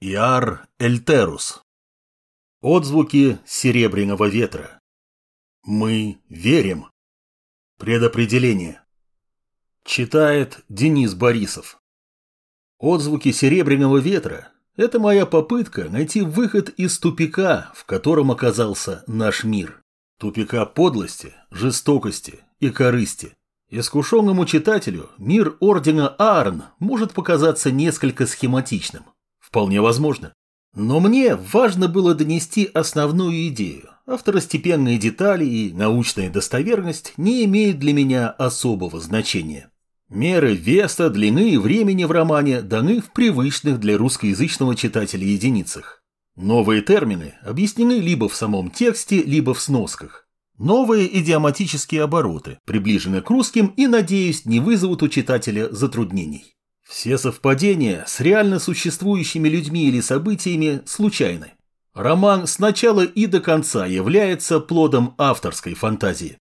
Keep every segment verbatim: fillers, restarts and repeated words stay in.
Иар Эльтерус. Отзвуки серебряного ветра. Мы верим. Предопределение. Читает Денис Борисов. Отзвуки серебряного ветра – это моя попытка найти выход из тупика, в котором оказался наш мир. Тупика подлости, жестокости и корысти. Искушенному читателю мир Ордена Аарн может показаться несколько схематичным. Вполне возможно. Но мне важно было донести основную идею, а второстепенные детали и научная достоверность не имеют для меня особого значения. Меры веса, длины и времени в романе даны в привычных для русскоязычного читателя единицах. Новые термины объяснены либо в самом тексте, либо в сносках. Новые идиоматические обороты приближены к русским и, надеюсь, не вызовут у читателя затруднений. Все совпадения с реально существующими людьми или событиями случайны. Роман с начала и до конца является плодом авторской фантазии.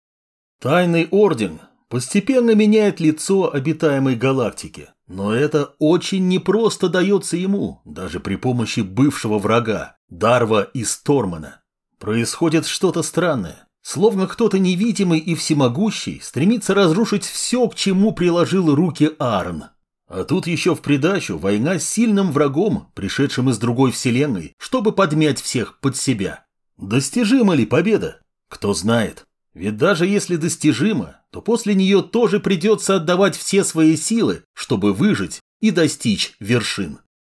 Тайный Орден постепенно меняет лицо обитаемой галактики, но это очень непросто дается ему, даже при помощи бывшего врага, Дарва из Тормана. Происходит что-то странное, словно кто-то невидимый и всемогущий стремится разрушить все, к чему приложил руки Аарн. А тут еще в придачу война с сильным врагом, пришедшим из другой вселенной, чтобы подмять всех под себя. Достижима ли победа? Кто знает. Ведь даже если достижима, то после нее тоже придется отдавать все свои силы, чтобы выжить и достичь вершин.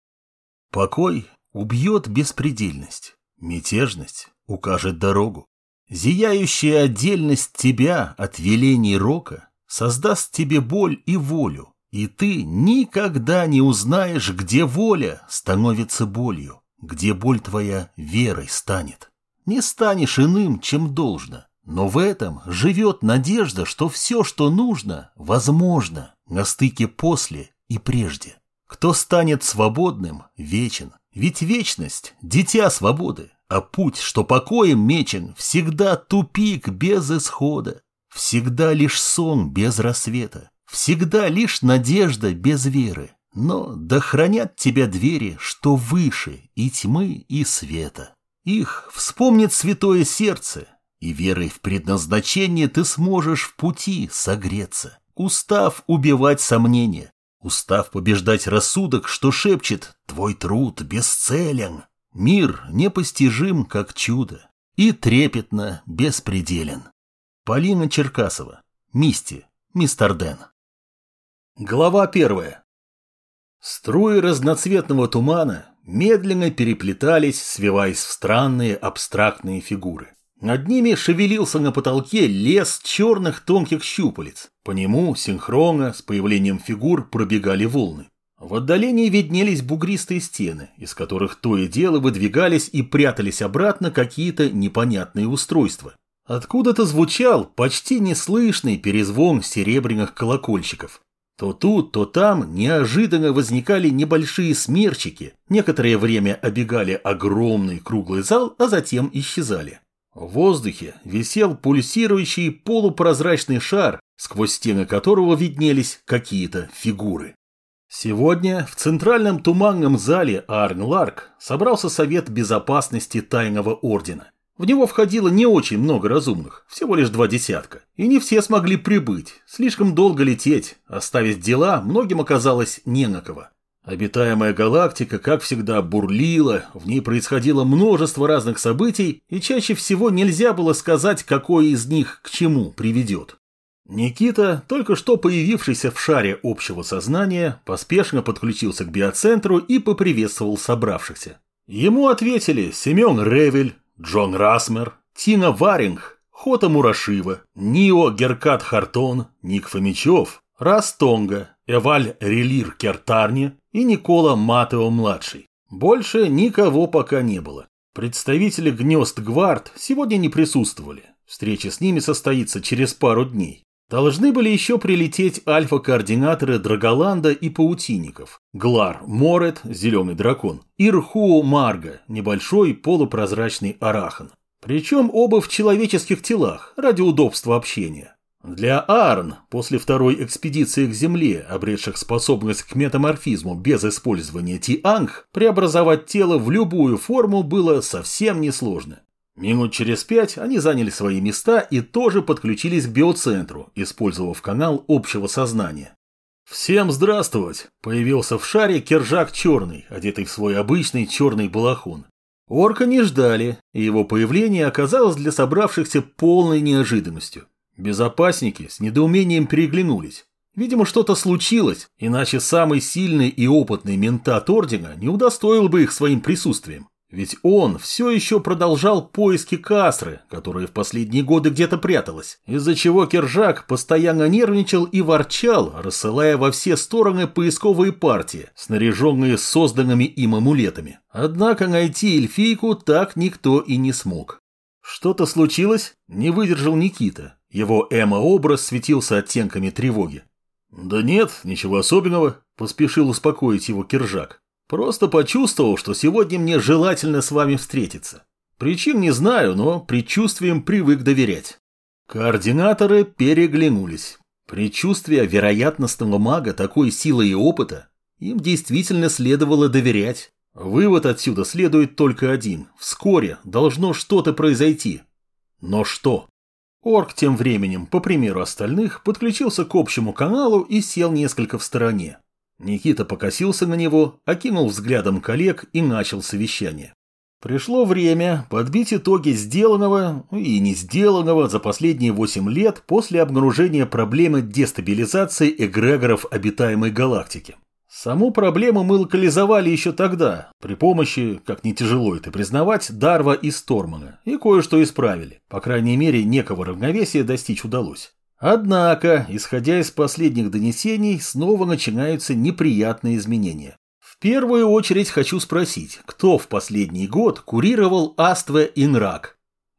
Покой убьет беспредельность, мятежность укажет дорогу. Зияющая отдельность тебя от велений рока создаст тебе боль и волю. И ты никогда не узнаешь, где воля становится болью, где боль твоя верой станет. Не станешь иным, чем должно, но в этом живет надежда, что все, что нужно, возможно на стыке после и прежде. Кто станет свободным, вечен, ведь вечность – дитя свободы, а путь, что покоем мечен, всегда тупик без исхода, всегда лишь сон без рассвета. Всегда лишь надежда без веры, но да хранят тебя двери, что выше и тьмы, и света. Их вспомнит святое сердце, и верой в предназначение ты сможешь в пути согреться, устав убивать сомнения, устав побеждать рассудок, что шепчет «твой труд бесцелен». Мир непостижим, как чудо, и трепетно беспределен. Полина Черкасова. Мисти. Мистер Дэн. Глава первая. Струи разноцветного тумана медленно переплетались, свиваясь в странные абстрактные фигуры. Над ними шевелился на потолке лес черных тонких щупалец. По нему синхронно с появлением фигур пробегали волны. В отдалении виднелись бугристые стены, из которых то и дело выдвигались и прятались обратно какие-то непонятные устройства. Откуда-то звучал почти неслышный перезвон серебряных колокольчиков. То тут, то там неожиданно возникали небольшие смерчики, некоторое время обегали огромный круглый зал, а затем исчезали. В воздухе висел пульсирующий полупрозрачный шар, сквозь стены которого виднелись какие-то фигуры. Сегодня в центральном туманном зале Аарн-Ларк собрался Совет Безопасности Тайного Ордена. В него входило не очень много разумных, всего лишь два десятка. И не все смогли прибыть, слишком долго лететь, оставить дела многим оказалось не на кого. Обитаемая галактика, как всегда, бурлила, в ней происходило множество разных событий, и чаще всего нельзя было сказать, какое из них к чему приведет. Никита, только что появившийся в шаре общего сознания, поспешно подключился к биоцентру и поприветствовал собравшихся. Ему ответили Семен Ревель, Джон Расмер, Тина Варинг, Хота Мурашива, Нио Геркат Хартон, Ник Фомичев, Рас Тонга, Эваль Релир Кертарни и Никола Матео-младший. Больше никого пока не было. Представители гнезд Гвард сегодня не присутствовали. Встреча с ними состоится через пару дней. Должны были еще прилететь альфа-координаторы Драголанда и Паутинников, Глар Морет, зеленый дракон, и Рхуо Марга, небольшой полупрозрачный арахан. Причем оба в человеческих телах, ради удобства общения. Для Аарн, после второй экспедиции к Земле, обретших способность к метаморфизму без использования Ти-Анг, преобразовать тело в любую форму было совсем несложно. Минут через пять они заняли свои места и тоже подключились к биоцентру, использовав канал общего сознания. «Всем здравствовать!» – появился в шаре Кержак Черный, одетый в свой обычный черный балахон. Орка не ждали, и его появление оказалось для собравшихся полной неожиданностью. Безопасники с недоумением переглянулись. Видимо, что-то случилось, иначе самый сильный и опытный ментат Ордена не удостоил бы их своим присутствием. Ведь он все еще продолжал поиски Касры, которая в последние годы где-то пряталась, из-за чего Кержак постоянно нервничал и ворчал, рассылая во все стороны поисковые партии, снаряженные созданными им амулетами. Однако найти эльфийку так никто и не смог. Что-то случилось? Не выдержал Никита. Его эмо-образ светился оттенками тревоги. «Да нет, ничего особенного», – поспешил успокоить его Кержак. «Просто почувствовал, что сегодня мне желательно с вами встретиться. Причин не знаю, но предчувствием привык доверять». Координаторы переглянулись. Предчувствие вероятностного мага такой силы и опыта им действительно следовало доверять. Вывод отсюда следует только один. Вскоре должно что-то произойти. Но что? Орк тем временем, по примеру остальных, подключился к общему каналу и сел несколько в стороне. Никита покосился на него, окинул взглядом коллег и начал совещание. Пришло время подбить итоги сделанного и не сделанного за последние восемь лет после обнаружения проблемы дестабилизации эгрегоров обитаемой галактики. Саму проблему мы локализовали еще тогда, при помощи, как не тяжело это признавать, Дарва и Стормана, и кое-что исправили. По крайней мере, некого равновесия достичь удалось. Однако, исходя из последних донесений, снова начинаются неприятные изменения. В первую очередь хочу спросить, кто в последний год курировал Астве Инрак?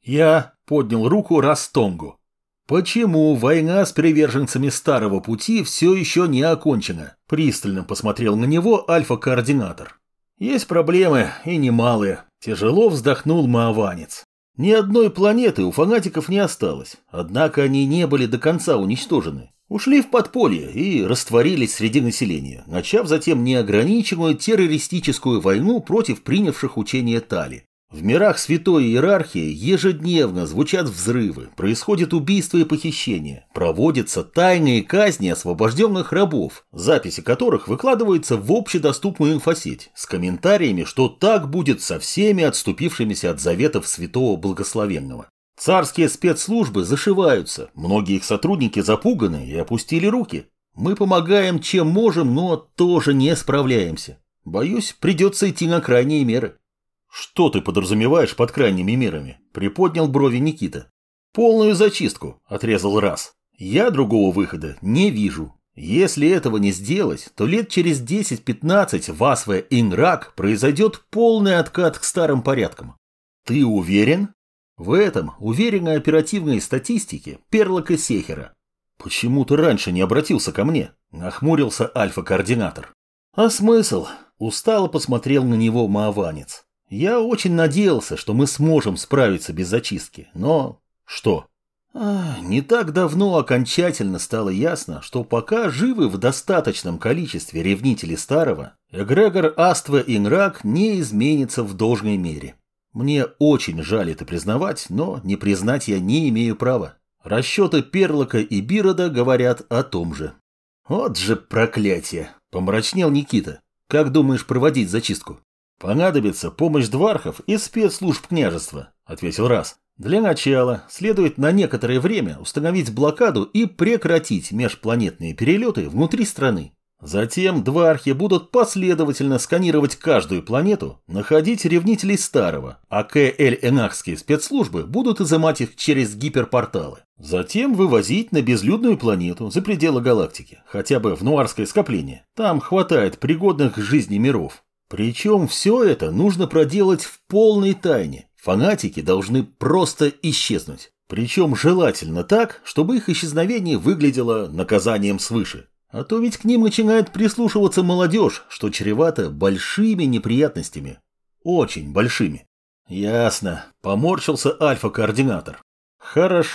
Я поднял руку Растонгу. Почему война с приверженцами Старого Пути все еще не окончена? Пристально посмотрел на него альфа-координатор. Есть проблемы, и немалые. Тяжело вздохнул мааванец. Ни одной планеты у фанатиков не осталось, однако они не были до конца уничтожены. Ушли в подполье и растворились среди населения, начав затем неограниченную террористическую войну против принявших учение Тали. В мирах святой иерархии ежедневно звучат взрывы, происходят убийства и похищения, проводятся тайные казни освобожденных рабов, записи которых выкладываются в общедоступную инфосеть с комментариями, что так будет со всеми отступившимися от заветов святого благословенного. Царские спецслужбы зашиваются, многие их сотрудники запуганы и опустили руки. Мы помогаем чем можем, но тоже не справляемся. Боюсь, придется идти на крайние меры. «Что ты подразумеваешь под крайними мерами?» – приподнял брови Никита. «Полную зачистку», – отрезал Раз. «Я другого выхода не вижу. Если этого не сделать, то лет через десять-пятнадцать в Асве Инрак произойдет полный откат к старым порядкам». «Ты уверен?» В этом уверенной оперативной статистике Перлока Сехера. «Почему ты раньше не обратился ко мне?» – нахмурился альфа-координатор. «А смысл?» – устало посмотрел на него мааванец. «Я очень надеялся, что мы сможем справиться без зачистки, но...» «Что?» а, «Не так давно окончательно стало ясно, что пока живы в достаточном количестве ревнители старого, эгрегор Астве Инрак не изменится в должной мере. Мне очень жаль это признавать, но не признать я не имею права. Расчеты Перлока и Бирода говорят о том же». «Вот же проклятие!» – помрачнел Никита. «Как думаешь проводить зачистку?» «Понадобится помощь двархов и спецслужб княжества», — ответил Раз. «Для начала следует на некоторое время установить блокаду и прекратить межпланетные перелеты внутри страны. Затем двархи будут последовательно сканировать каждую планету, находить ревнителей старого, а К-Эль-Энахские спецслужбы будут изымать их через гиперпорталы. Затем вывозить на безлюдную планету за пределы галактики, хотя бы в Нуарское скопление. Там хватает пригодных к жизни миров. Причем все это нужно проделать в полной тайне. Фанатики должны просто исчезнуть. Причем желательно так, чтобы их исчезновение выглядело наказанием свыше. А то ведь к ним начинает прислушиваться молодежь, что чревато большими неприятностями. Очень большими. Ясно. Поморщился альфа-координатор. Хорошо.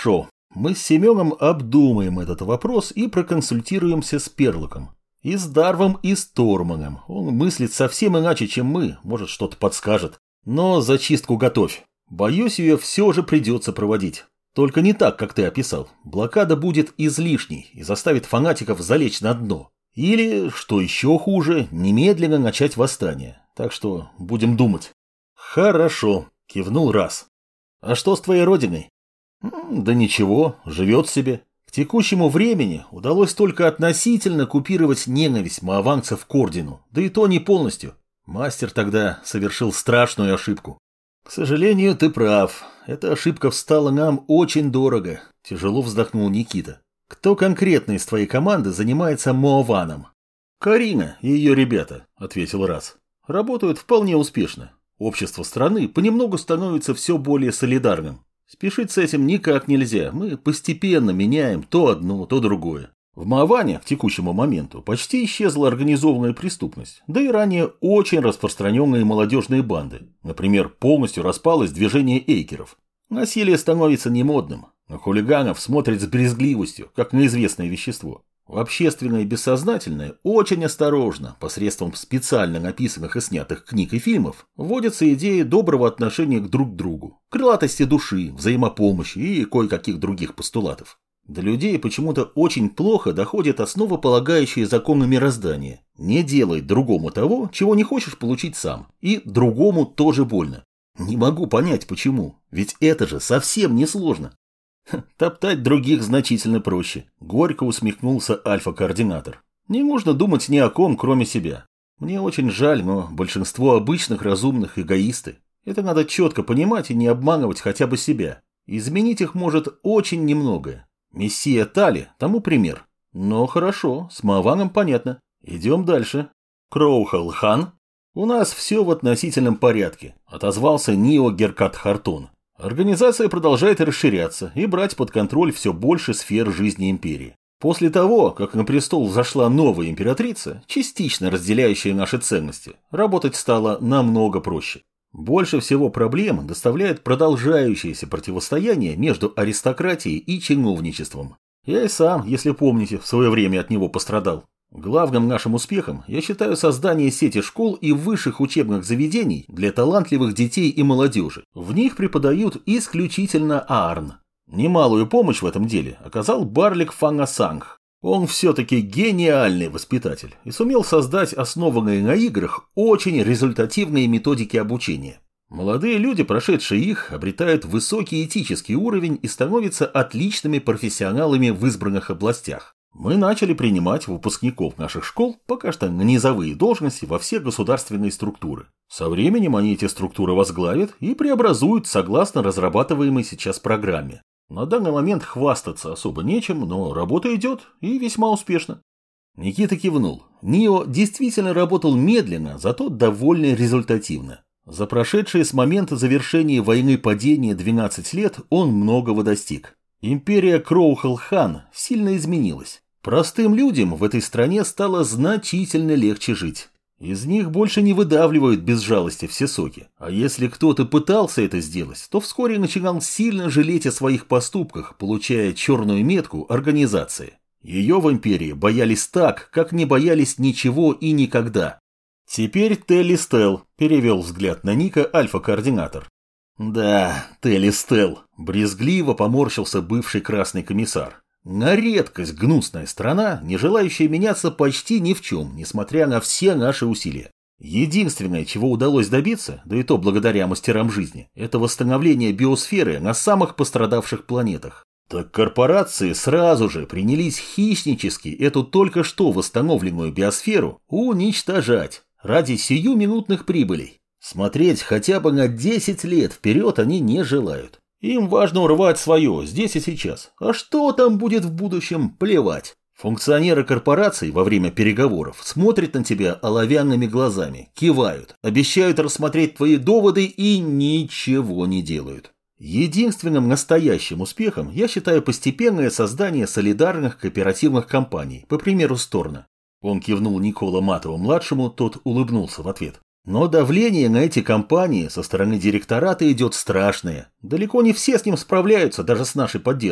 Мы с Семеном обдумаем этот вопрос и проконсультируемся с Перлоком. И с Дарвом, и с Торманом. Он мыслит совсем иначе, чем мы, может, что-то подскажет. Но зачистку готовь. Боюсь, ее все же придется проводить. Только не так, как ты описал. Блокада будет излишней и заставит фанатиков залечь на дно. Или, что еще хуже, немедленно начать восстание. Так что будем думать. Хорошо, кивнул Раз. А что с твоей родиной? Да ничего, живет себе. К текущему времени удалось только относительно купировать ненависть моаванцев к ордену, да и то не полностью. Мастер тогда совершил страшную ошибку. К сожалению, ты прав. Эта ошибка встала нам очень дорого, тяжело вздохнул Никита. Кто конкретно из твоей команды занимается моаваном? Карина и ее ребята, ответил Раз. Работают вполне успешно. Общество страны понемногу становится все более солидарным. Спешить с этим никак нельзя, мы постепенно меняем то одно, то другое. В Моаване к текущему моменту почти исчезла организованная преступность, да и ранее очень распространенные молодежные банды. Например, полностью распалось движение эйкеров. Насилие становится немодным, на хулиганов смотрят с брезгливостью, как на известное вещество. В общественное и бессознательное очень осторожно, посредством специально написанных и снятых книг и фильмов, вводятся идеи доброго отношения к друг другу, крылатости души, взаимопомощи и кое-каких других постулатов. До людей почему-то очень плохо доходят основополагающие законы мироздания. Не делай другому того, чего не хочешь получить сам, и другому тоже больно. Не могу понять почему, ведь это же совсем не сложно. Топтать других значительно проще. Горько усмехнулся альфа-координатор. Не нужно думать ни о ком, кроме себя. Мне очень жаль, но большинство обычных разумных эгоисты. Это надо четко понимать и не обманывать хотя бы себя. Изменить их может очень немногое. Мессия Тали тому пример. Но хорошо, с Моаваном понятно. Идем дальше. Кроухал-хан. У нас все в относительном порядке, отозвался Нио Геркат Хартон. Организация продолжает расширяться и брать под контроль все больше сфер жизни империи. После того, как на престол взошла новая императрица, частично разделяющая наши ценности, работать стало намного проще. Больше всего проблем доставляет продолжающееся противостояние между аристократией и чиновничеством. Я и сам, если помните, в свое время от него пострадал. Главным нашим успехом я считаю создание сети школ и высших учебных заведений для талантливых детей и молодежи. В них преподают исключительно Аарн. Немалую помощь в этом деле оказал Барлик Фангасанг. Он все-таки гениальный воспитатель и сумел создать основанные на играх очень результативные методики обучения. Молодые люди, прошедшие их, обретают высокий этический уровень и становятся отличными профессионалами в избранных областях. Мы начали принимать выпускников наших школ пока что на низовые должности во все государственные структуры. Со временем они эти структуры возглавят и преобразуют согласно разрабатываемой сейчас программе. На данный момент хвастаться особо нечем, но работа идет и весьма успешно. Никита кивнул. Нио действительно работал медленно, зато довольно результативно. За прошедшие с момента завершения войны падения двенадцать лет он многого достиг. Империя Кроухал-хан сильно изменилась. Простым людям в этой стране стало значительно легче жить. Из них больше не выдавливают без жалости все соки. А если кто-то пытался это сделать, то вскоре начинал сильно жалеть о своих поступках, получая черную метку организации. Ее в империи боялись так, как не боялись ничего и никогда. Теперь Телли-Стелл перевел взгляд на Ника альфа-координатор. Да, Телли-Стелл, брезгливо поморщился бывший красный комиссар. На редкость гнусная страна, не желающая меняться почти ни в чем, несмотря на все наши усилия. Единственное, чего удалось добиться, да и то благодаря мастерам жизни, это восстановление биосферы на самых пострадавших планетах. Так корпорации сразу же принялись хищнически эту только что восстановленную биосферу уничтожать ради сиюминутных прибылей. Смотреть хотя бы на десять лет вперед они не желают. Им важно урвать свое здесь и сейчас. А что там будет в будущем, плевать. Функционеры корпораций во время переговоров смотрят на тебя оловянными глазами, кивают, обещают рассмотреть твои доводы и ничего не делают. Единственным настоящим успехом я считаю постепенное создание солидарных кооперативных компаний, по примеру Сторна. Он кивнул Никола Матову-младшему, тот улыбнулся в ответ. Но давление на эти компании со стороны директората идет страшное. Далеко не все с ним справляются, даже с нашей поддержкой.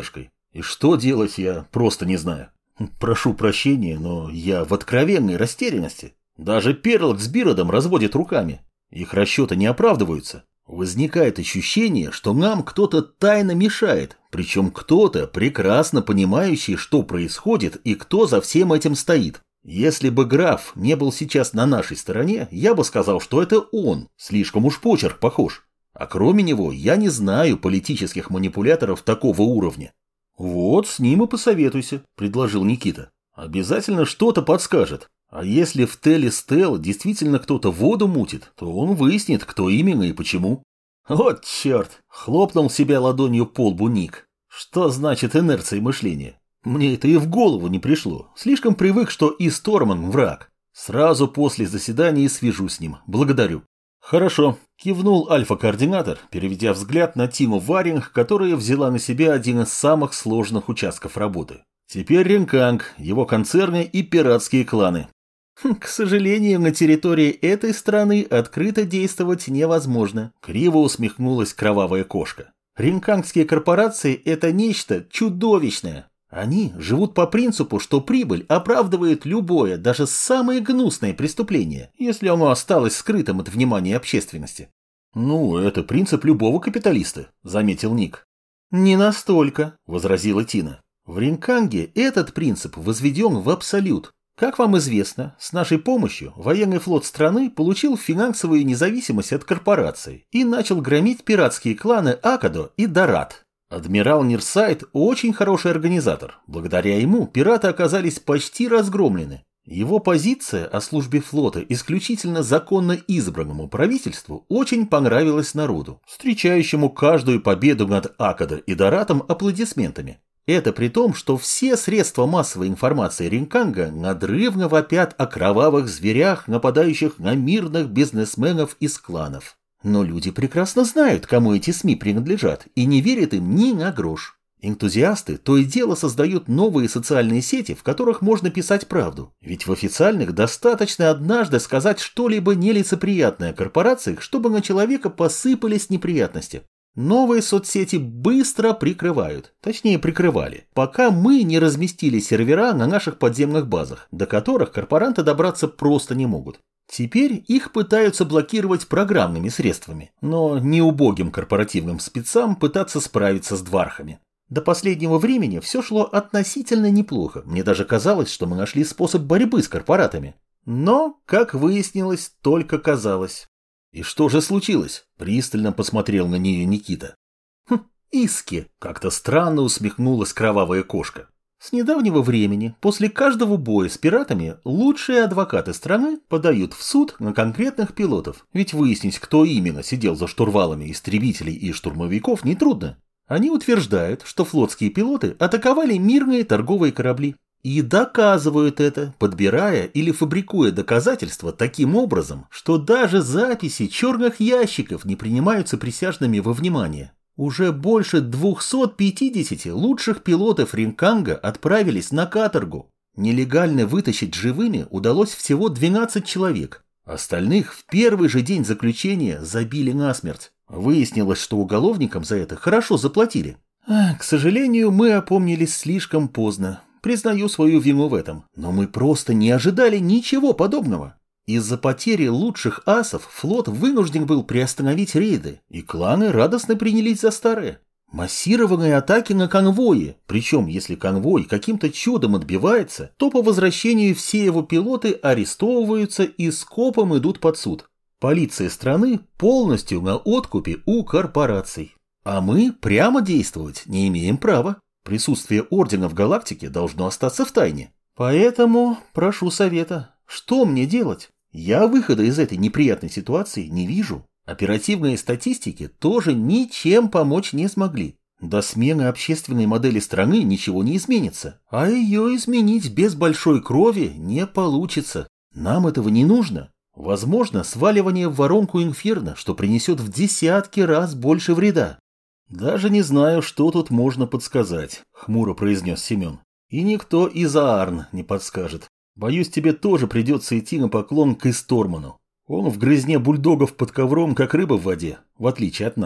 И что делать, я просто не знаю. Прошу прощения, но я в откровенной растерянности. Даже Перлок с Биродом разводят руками. Их расчеты не оправдываются. Возникает ощущение, что нам кто-то тайно мешает, причем кто-то, прекрасно понимающий, что происходит и кто за всем этим стоит. Если бы граф не был сейчас на нашей стороне, я бы сказал, что это он, слишком уж почерк похож. А кроме него, я не знаю политических манипуляторов такого уровня. Вот с ним и посоветуйся, предложил Никита. Обязательно что-то подскажет. А если в Телестел действительно кто-то воду мутит, то он выяснит, кто именно и почему. Вот черт, хлопнул себя ладонью по лбу Ник. Что значит инерция мышления? Мне это и в голову не пришло. Слишком привык, что и Сторман враг. Сразу после заседания свяжу с ним. Благодарю. Хорошо, кивнул альфа-координатор, переведя взгляд на Тиму Варинг, которая взяла на себя один из самых сложных участков работы. Теперь Ринканг, его концерны и пиратские кланы. К сожалению, на территории этой страны открыто действовать невозможно. Криво усмехнулась кровавая кошка. Ринкангские корпорации – это нечто чудовищное. Они живут по принципу, что прибыль оправдывает любое, даже самое гнусное преступление, если оно осталось скрытым от внимания общественности. «Ну, это принцип любого капиталиста», – заметил Ник. «Не настолько», – возразила Тина. «В Ринканге этот принцип возведен в абсолют. Как вам известно, с нашей помощью военный флот страны получил финансовую независимость от корпораций и начал громить пиратские кланы Акадо и Дорат. Адмирал Нирсайд очень хороший организатор. Благодаря ему пираты оказались почти разгромлены. Его позиция о службе флота исключительно законно избранному правительству очень понравилась народу, встречающему каждую победу над Акадо и Доратом аплодисментами. Это при том, что все средства массовой информации Ринканга надрывно вопят о кровавых зверях, нападающих на мирных бизнесменов из кланов. Но люди прекрасно знают, кому эти СМИ принадлежат, и не верят им ни на грош. Энтузиасты то и дело создают новые социальные сети, в которых можно писать правду. Ведь в официальных достаточно однажды сказать что-либо нелицеприятное о корпорациях, чтобы на человека посыпались неприятности. Новые соцсети быстро прикрывают, точнее прикрывали, пока мы не разместили сервера на наших подземных базах, до которых корпоранты добраться просто не могут. Теперь их пытаются блокировать программными средствами, но не убогим корпоративным спецам пытаться справиться с двархами. До последнего времени все шло относительно неплохо, мне даже казалось, что мы нашли способ борьбы с корпоратами. Но, как выяснилось, только казалось. «И что же случилось?» – пристально посмотрел на нее Никита. «Хм, иски!» – как-то странно усмехнулась кровавая кошка. С недавнего времени, после каждого боя с пиратами, лучшие адвокаты страны подают в суд на конкретных пилотов, ведь выяснить, кто именно сидел за штурвалами истребителей и штурмовиков, нетрудно. Они утверждают, что флотские пилоты атаковали мирные торговые корабли. И доказывают это, подбирая или фабрикуя доказательства таким образом, что даже записи черных ящиков не принимаются присяжными во внимание. Уже больше двухсот пятидесяти лучших пилотов Ринканга отправились на каторгу. Нелегально вытащить живыми удалось всего двенадцать человек. Остальных в первый же день заключения забили насмерть. Выяснилось, что уголовникам за это хорошо заплатили. К сожалению, мы опомнились слишком поздно. Признаю свою вину в этом, но мы просто не ожидали ничего подобного. Из-за потери лучших асов флот вынужден был приостановить рейды, и кланы радостно принялись за старое. Массированные атаки на конвои, причем если конвой каким-то чудом отбивается, то по возвращению все его пилоты арестовываются и скопом идут под суд. Полиция страны полностью на откупе у корпораций. А мы прямо действовать не имеем права. Присутствие Ордена в галактике должно остаться в тайне. Поэтому прошу совета. Что мне делать? Я выхода из этой неприятной ситуации не вижу. Оперативные статистики тоже ничем помочь не смогли. До смены общественной модели страны ничего не изменится. А ее изменить без большой крови не получится. Нам этого не нужно. Возможно, сваливание в воронку инферно, что принесет в десятки раз больше вреда. «Даже не знаю, что тут можно подсказать», — хмуро произнес Семен. «И никто из Аарн не подскажет. Боюсь, тебе тоже придется идти на поклон к Исторману. Он в грызне бульдогов под ковром, как рыба в воде, в отличие от нас.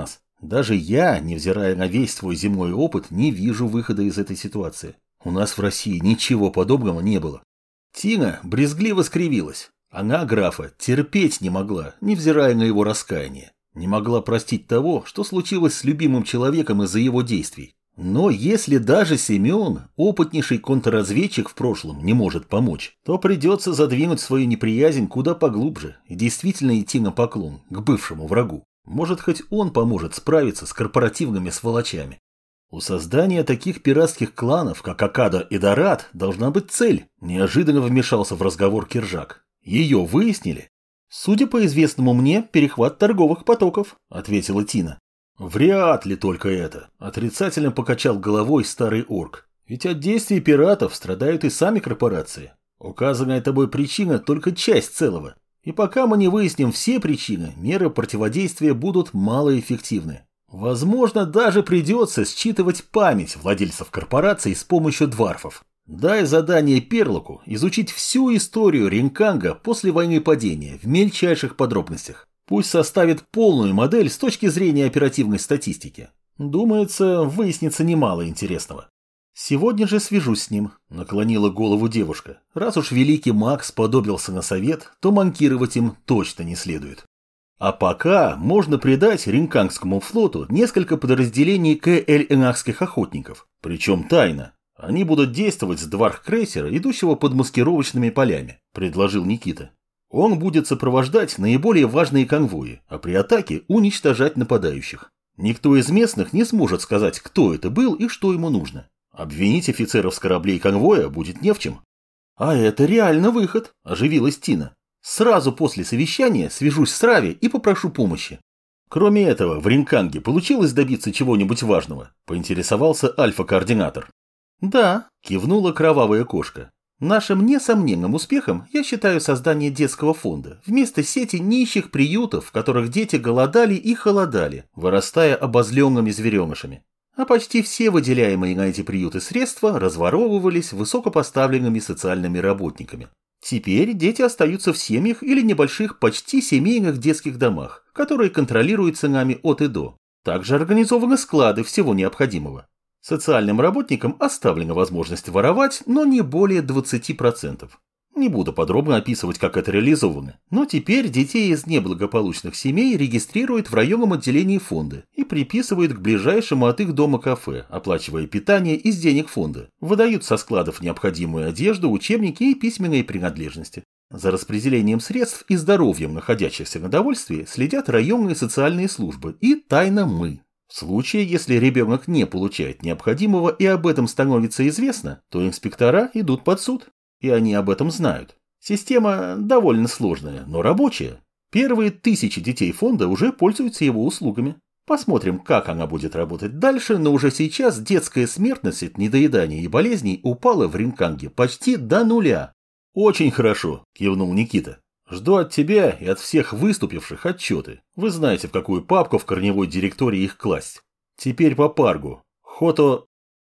Даже я, невзирая на весь свой земной опыт, не вижу выхода из этой ситуации. У нас в России ничего подобного не было. Тина брезгливо скривилась. Она графа терпеть не могла, невзирая на его раскаяние. Не могла простить того, что случилось с любимым человеком из-за его действий. Но если даже Семен, опытнейший контрразведчик в прошлом, не может помочь, то придется задвинуть свою неприязнь куда поглубже и действительно идти на поклон к бывшему врагу. Может, хоть он поможет справиться с корпоративными сволочами. У создания таких пиратских кланов, как Акада и Дорат, должна быть цель. Неожиданно вмешался в разговор Киржак. Ее выяснили? Судя по известному мне, перехват торговых потоков, ответила Тина. Вряд ли только это. Отрицательно покачал головой старый орк. Ведь от действий пиратов страдают и сами корпорации. Указанная тобой причина только часть целого. И пока мы не выясним все причины, меры противодействия будут малоэффективны. Возможно, даже придется считывать память владельцев корпораций с помощью дварфов. Дай задание Перлоку изучить всю историю Ринканга после войны падения в мельчайших подробностях. Пусть составит полную модель с точки зрения оперативной статистики. Думается, выяснится немало интересного. Сегодня же свяжусь с ним, наклонила голову девушка. Раз уж великий маг сподобился на совет, то манкировать им точно не следует. А пока можно придать Ринкангскому флоту несколько подразделений К-Эль-Энахских охотников, причем тайно. Они будут действовать с дварх-крейсера, идущего под маскировочными полями, предложил Никита. Он будет сопровождать наиболее важные конвои, а при атаке уничтожать нападающих. Никто из местных не сможет сказать, кто это был и что ему нужно. Обвинить офицеров с кораблей конвоя будет не в чем. А это реально выход, оживилась Тина. Сразу после совещания свяжусь с Рави и попрошу помощи. Кроме этого, в Ринканге получилось добиться чего-нибудь важного, поинтересовался альфа-координатор. Да, кивнула кровавая кошка. Нашим несомненным успехом я считаю создание детского фонда вместо сети нищих приютов, в которых дети голодали и холодали, вырастая обозленными зверенышами. А почти все выделяемые на эти приюты средства разворовывались высокопоставленными социальными работниками. Теперь дети остаются в семьях или небольших почти семейных детских домах, которые контролируются нами от и до. Также организованы склады всего необходимого. Социальным работникам оставлена возможность воровать, но не более двадцати процентов. Не буду подробно описывать, как это реализовано, но теперь детей из неблагополучных семей регистрируют в районном отделении фонда и приписывают к ближайшему от их дома кафе, оплачивая питание из денег фонда, выдают со складов необходимую одежду, учебники и письменные принадлежности. За распределением средств и здоровьем находящихся на довольствии следят районные социальные службы и тайно мы. В случае, если ребенок не получает необходимого и об этом становится известно, то инспектора идут под суд. И они об этом знают. Система довольно сложная, но рабочая. Первые тысячи детей фонда уже пользуются его услугами. Посмотрим, как она будет работать дальше, но уже сейчас детская смертность от недоедания и болезней упала в Ринканге почти до нуля. «Очень хорошо», – кивнул Никита. «Жду от тебя и от всех выступивших отчеты. Вы знаете, в какую папку в корневой директории их класть. Теперь по Паргу. Хото...»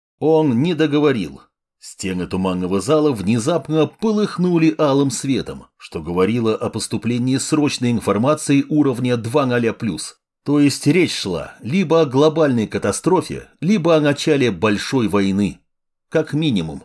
Он не договорил. Стены туманного зала внезапно полыхнули алым светом, что говорило о поступлении срочной информации уровня два ноль плюс. То есть речь шла либо о глобальной катастрофе, либо о начале большой войны. Как минимум.